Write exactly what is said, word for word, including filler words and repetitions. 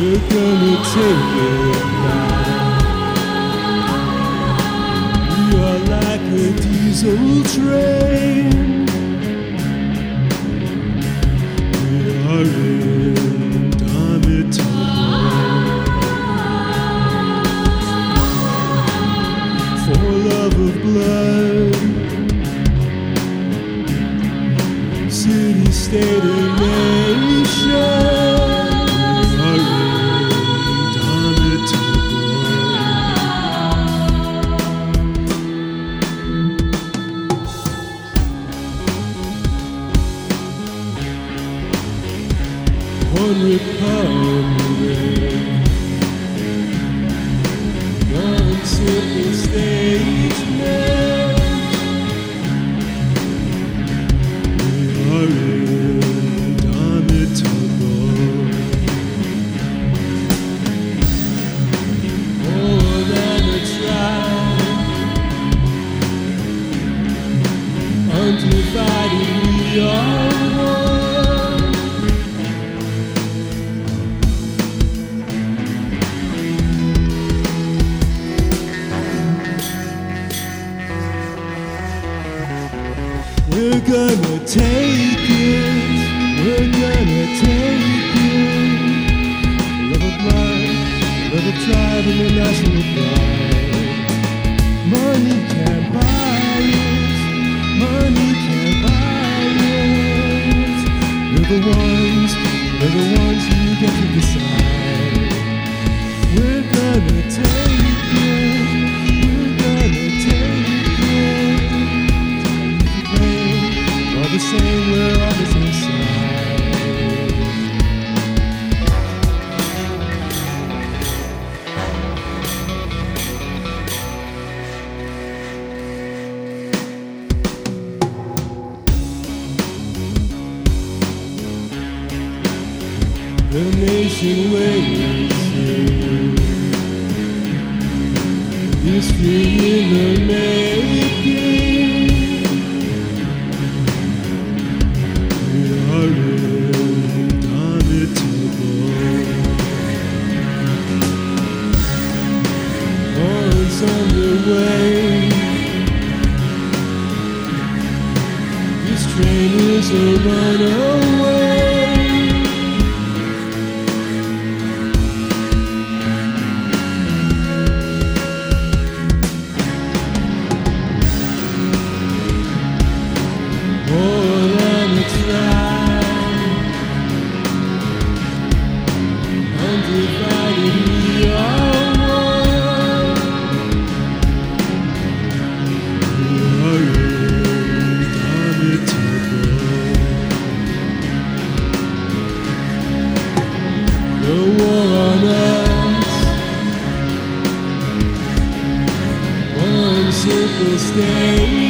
We're gonna take it now. We are like a diesel train. We are indomitable. For love of blood, city, state, and nation. One republic, one simple statement. We are indomitable. More than a tribe, undivided we are one. We're gonna take it, we're gonna take it. Love of life, love of tribe, and the national pride. Money can't buy it, money can't buy it. We're the ones, we're the ones who get to decide. We're gonna take it, we're gonna take it. All the same, we're all the same side. The nation waits here, history in the making. On the way, this train is a runaway. More than a tribe, undivided we are. The war on us, one simple state.